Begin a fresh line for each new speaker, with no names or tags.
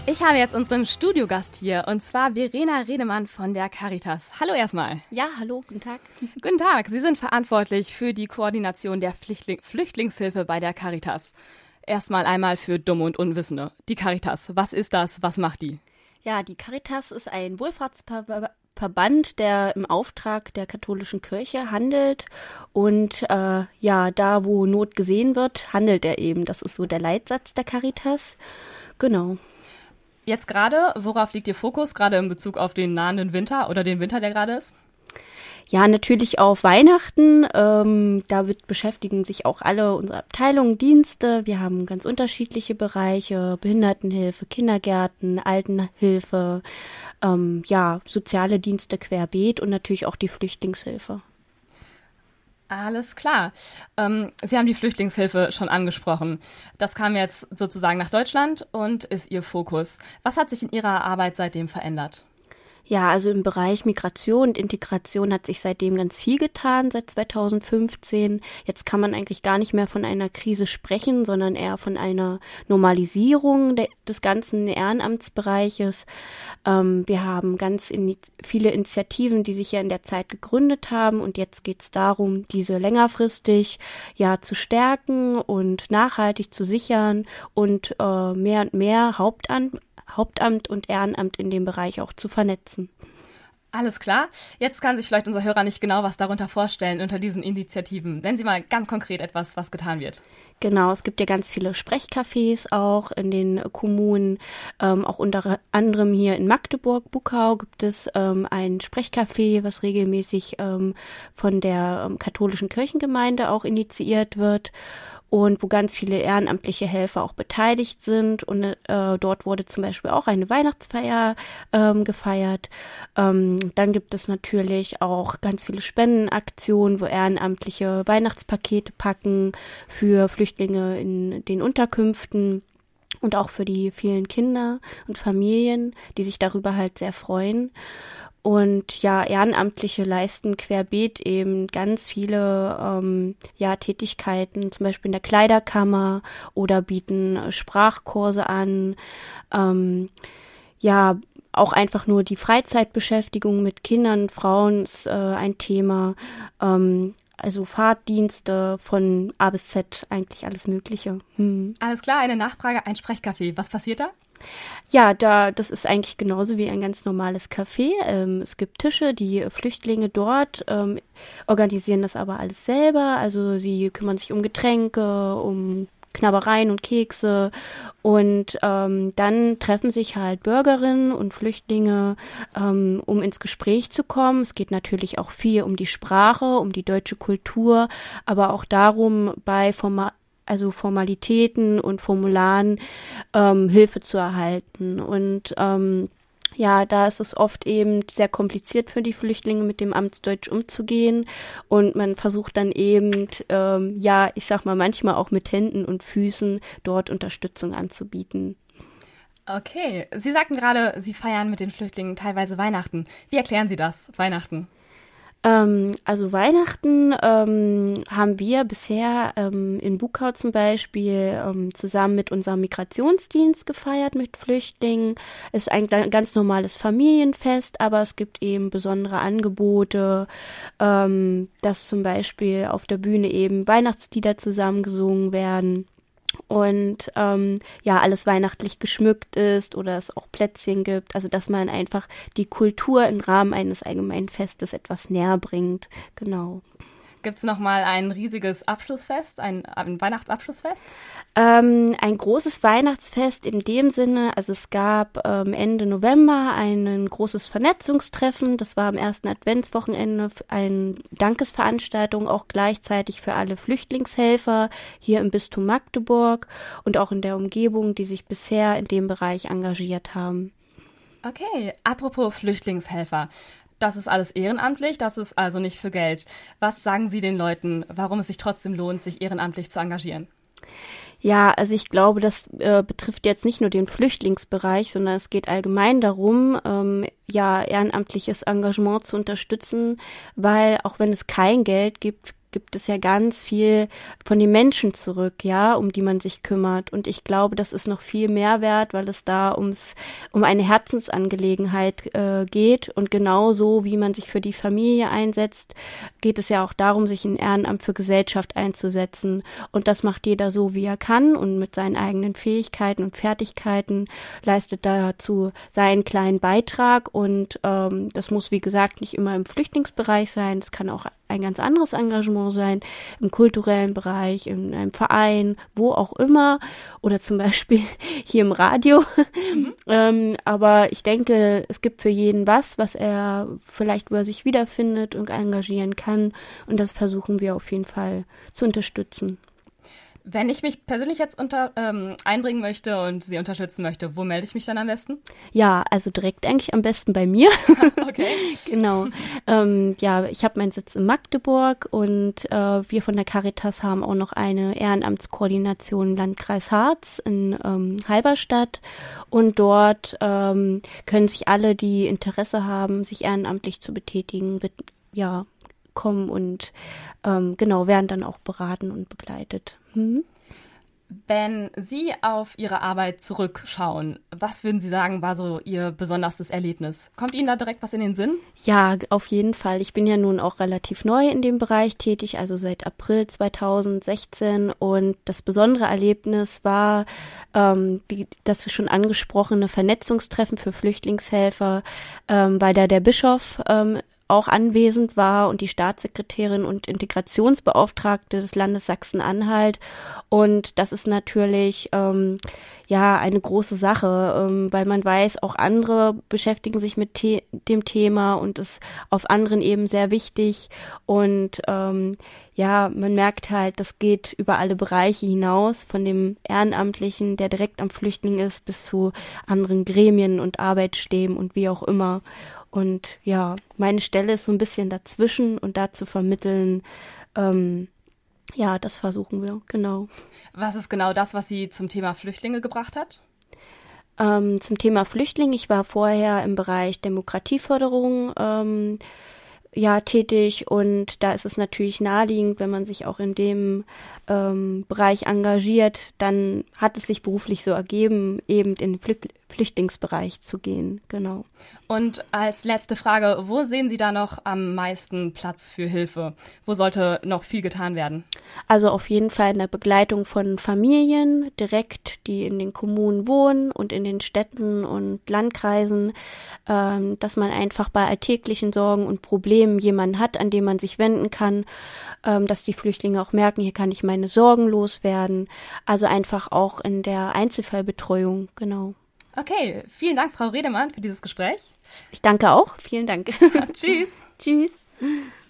Ich habe jetzt unseren Studiogast hier, und zwar Verena Redemann von der Caritas. Hallo erstmal.
Ja, hallo, guten Tag.
Guten Tag, Sie sind verantwortlich für die Koordination der Flüchtlingshilfe bei der Caritas. Erstmal einmal für Dumme und Unwissende. Die Caritas, was ist das, was macht die?
Ja, die Caritas ist ein Wohlfahrtsverband, der im Auftrag der katholischen Kirche handelt. Und da, wo Not gesehen wird, handelt er eben. Das ist so der Leitsatz der Caritas. Genau.
Jetzt gerade, worauf liegt Ihr Fokus, gerade in Bezug auf den nahenden Winter oder den Winter, der gerade ist?
Ja, natürlich auf Weihnachten. Damit beschäftigen sich auch alle unsere Abteilungen, Dienste. Wir haben ganz unterschiedliche Bereiche, Behindertenhilfe, Kindergärten, Altenhilfe, soziale Dienste querbeet und natürlich auch die Flüchtlingshilfe.
Alles klar. Sie haben die Flüchtlingshilfe schon angesprochen. Das kam jetzt sozusagen nach Deutschland und ist Ihr Fokus. Was hat sich in Ihrer Arbeit seitdem verändert?
Ja, also im Bereich Migration und Integration hat sich seitdem ganz viel getan, seit 2015. Jetzt kann man eigentlich gar nicht mehr von einer Krise sprechen, sondern eher von einer Normalisierung des ganzen Ehrenamtsbereiches. Wir haben ganz viele Initiativen, die sich ja in der Zeit gegründet haben, und jetzt geht es darum, diese längerfristig zu stärken und nachhaltig zu sichern und mehr und mehr Hauptamt und Ehrenamt in dem Bereich auch zu vernetzen.
Alles klar. Jetzt kann sich vielleicht unser Hörer nicht genau was darunter vorstellen unter diesen Initiativen. Nennen Sie mal ganz konkret etwas, was getan wird.
Genau, es gibt ja ganz viele Sprechcafés auch in den Kommunen. Auch unter anderem hier in Magdeburg, Buckau, gibt es ein Sprechcafé, was regelmäßig von der katholischen Kirchengemeinde auch initiiert wird. Und wo ganz viele ehrenamtliche Helfer auch beteiligt sind. Und dort wurde zum Beispiel auch eine Weihnachtsfeier gefeiert. Dann gibt es natürlich auch ganz viele Spendenaktionen, wo Ehrenamtliche Weihnachtspakete packen für Flüchtlinge in den Unterkünften. Und auch für die vielen Kinder und Familien, die sich darüber halt sehr freuen. Und ja, Ehrenamtliche leisten querbeet eben ganz viele Tätigkeiten, zum Beispiel in der Kleiderkammer, oder bieten Sprachkurse an. Auch einfach nur die Freizeitbeschäftigung mit Kindern, Frauen ist ein Thema. Also Fahrtdienste von A bis Z, eigentlich alles Mögliche.
Alles klar, eine Nachfrage, ein Sprechcafé. Was passiert da?
Ja, das ist eigentlich genauso wie ein ganz normales Café. Es gibt Tische, die Flüchtlinge dort organisieren das aber alles selber. Also sie kümmern sich um Getränke, um Knabbereien und Kekse, und dann treffen sich halt Bürgerinnen und Flüchtlinge, um ins Gespräch zu kommen. Es geht natürlich auch viel um die Sprache, um die deutsche Kultur, aber auch darum, bei Formalitäten und Formularen Hilfe zu erhalten. Und da ist es oft eben sehr kompliziert für die Flüchtlinge, mit dem Amtsdeutsch umzugehen. Und man versucht dann eben, manchmal auch mit Händen und Füßen dort Unterstützung anzubieten.
Okay, Sie sagten gerade, Sie feiern mit den Flüchtlingen teilweise Weihnachten. Wie erklären Sie das, Weihnachten?
Also Weihnachten haben wir bisher in Buckau zum Beispiel zusammen mit unserem Migrationsdienst gefeiert mit Flüchtlingen. Es ist ein ganz normales Familienfest, aber es gibt eben besondere Angebote, dass zum Beispiel auf der Bühne eben Weihnachtslieder zusammengesungen werden. Und alles weihnachtlich geschmückt ist oder es auch Plätzchen gibt, also dass man einfach die Kultur im Rahmen eines allgemeinen Festes etwas näher bringt, genau.
Gibt es nochmal ein riesiges Abschlussfest, ein Weihnachtsabschlussfest?
Ein großes Weihnachtsfest in dem Sinne, also es gab Ende November ein großes Vernetzungstreffen, das war am ersten Adventswochenende, eine Dankesveranstaltung auch gleichzeitig für alle Flüchtlingshelfer hier im Bistum Magdeburg und auch in der Umgebung, die sich bisher in dem Bereich engagiert haben.
Okay, apropos Flüchtlingshelfer. Das ist alles ehrenamtlich, das ist also nicht für Geld. Was sagen Sie den Leuten, warum es sich trotzdem lohnt, sich ehrenamtlich zu engagieren?
Ja, also ich glaube, das betrifft jetzt nicht nur den Flüchtlingsbereich, sondern es geht allgemein darum, ehrenamtliches Engagement zu unterstützen, weil auch wenn es kein Geld gibt, gibt es ja ganz viel von den Menschen zurück, ja, um die man sich kümmert. Und ich glaube, das ist noch viel mehr wert, weil es da um eine Herzensangelegenheit geht. Und genauso wie man sich für die Familie einsetzt, geht es ja auch darum, sich in Ehrenamt für Gesellschaft einzusetzen. Und das macht jeder so, wie er kann und mit seinen eigenen Fähigkeiten und Fertigkeiten leistet dazu seinen kleinen Beitrag. Und das muss, wie gesagt, nicht immer im Flüchtlingsbereich sein. Es kann auch ein ganz anderes Engagement sein, im kulturellen Bereich, in einem Verein, wo auch immer oder zum Beispiel hier im Radio. Aber ich denke, es gibt für jeden was er vielleicht, wo er sich wiederfindet und engagieren kann und das versuchen wir auf jeden Fall zu unterstützen.
Wenn ich mich persönlich jetzt einbringen möchte und Sie unterstützen möchte, wo melde ich mich dann am besten?
Ja, also direkt eigentlich am besten bei mir.
Okay.
Genau. Ich habe meinen Sitz in Magdeburg und wir von der Caritas haben auch noch eine Ehrenamtskoordination im Landkreis Harz in Halberstadt und dort können sich alle, die Interesse haben, sich ehrenamtlich zu betätigen, kommen und werden dann auch beraten und begleitet.
Wenn Sie auf Ihre Arbeit zurückschauen, was würden Sie sagen, war so Ihr besonderstes Erlebnis? Kommt Ihnen da direkt was in den Sinn?
Ja, auf jeden Fall. Ich bin ja nun auch relativ neu in dem Bereich tätig, also seit April 2016. Und das besondere Erlebnis war, wie das schon angesprochene Vernetzungstreffen für Flüchtlingshelfer, weil da der Bischof auch anwesend war und die Staatssekretärin und Integrationsbeauftragte des Landes Sachsen-Anhalt. Und das ist natürlich eine große Sache, weil man weiß, auch andere beschäftigen sich mit dem Thema und ist auf anderen eben sehr wichtig. Und man merkt halt, das geht über alle Bereiche hinaus, von dem Ehrenamtlichen, der direkt am Flüchtling ist, bis zu anderen Gremien und Arbeitsstäben und wie auch immer. Und ja, meine Stelle ist so ein bisschen dazwischen und da zu vermitteln, das versuchen wir, genau.
Was ist genau das, was Sie zum Thema Flüchtlinge gebracht hat?
Zum Thema Flüchtling, ich war vorher im Bereich Demokratieförderung tätig und da ist es natürlich naheliegend, wenn man sich auch in dem Bereich engagiert, dann hat es sich beruflich so ergeben, eben in den Flüchtlingsbereich zu gehen, genau.
Und als letzte Frage, wo sehen Sie da noch am meisten Platz für Hilfe? Wo sollte noch viel getan werden?
Also auf jeden Fall in der Begleitung von Familien direkt, die in den Kommunen wohnen und in den Städten und Landkreisen, dass man einfach bei alltäglichen Sorgen und Problemen jemanden hat, an den man sich wenden kann, dass die Flüchtlinge auch merken, hier kann ich meine Sorgen loswerden. Also einfach auch in der Einzelfallbetreuung, genau.
Okay, vielen Dank, Frau Redemann, für dieses Gespräch.
Ich danke auch. Vielen Dank.
Tschüss.
Tschüss.